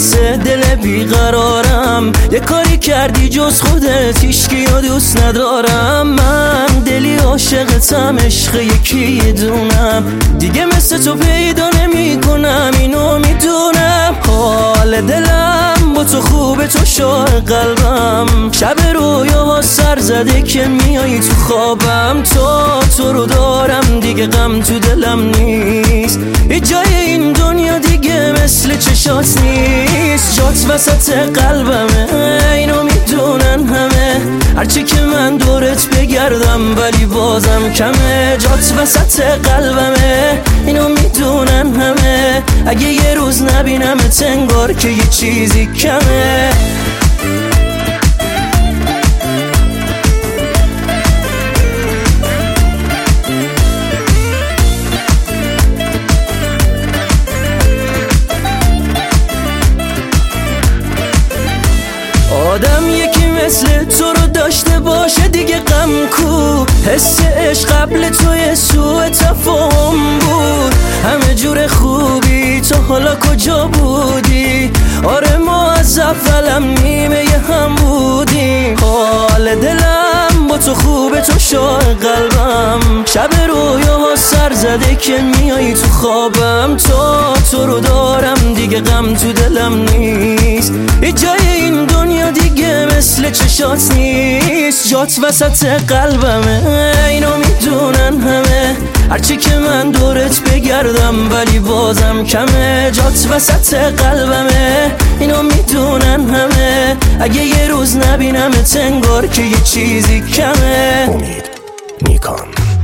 واسه دل بیقرارم. یه کاری کردی جز خودت هیچکیو دوست ندارم. من دلی عاشقتم، عشق یکی دونم، دیگه مثل تو پیدا نمی کنم، اینو میدونم. حال دلم با تو خوبه، تو شاه قلبم. شب رویاها سر زده که میایی تو خوابم. تو رو دارم دیگه غم تو دلم نیست. هیچ جای این دنیا دیگه مثل چشات نیست. جات وسط قلبمه، اینو میدونن همه. هرچی که من دورت بگردم ولی بازم کمه. جات وسط قلبمه، اینو میدونن همه. اگه یه روز نبینمت انگار که یه چیزی کمه. آدم یکی مثل تو رو داشته باشه دیگه غم کو. حس عشق قبل توی سوء تفاهم بود. همه جور خوبی تو حالا کجا بودی؟ آره ما از اولم نیمه هم بودیم. حال دلم با تو خوبه، تو شاه قلبم. شب رویاها سر زده که میایی تو خوابم. تو رو دارم دیگه غم تو دلم نیست. هیچ جای این دنیا دیگه مثل چشات نیست. جات وسط قلبمه، اینو میدونن همه. هرچی که من دورت بگردم ولی بازم کمه. جات وسط قلبمه، اینو میدونن همه. اگه یه روز نبینمت انگار که یه چیزی کمه. امید نیکان.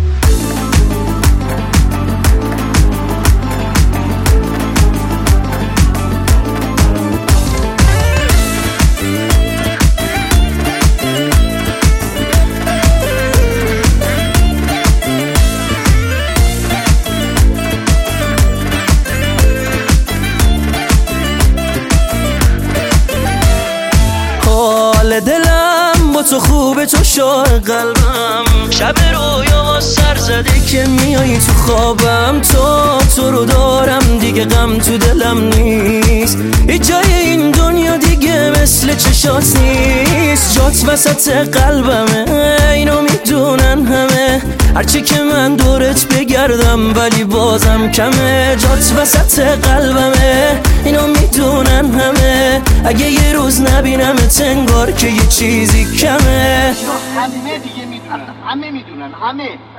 حال دلم با تو خوبه، تو شاه قلبم. شب رویا سر زده که میایی تو خوابم. تو رو دارم دیگه غم تو دلم نیست. هیچ جای این دنیا دیگه مثل چشات نیست. جات وسط قلبمه، اینو میدونن همه. هرچی که من دورت بگردم ولی بازم کمه. جات وسط قلبمه، اینو میدونن همه. اگه یه روز نبینمت انگار که یه چیزی کمه. همه دیگه میدونن، همه میدونن، همه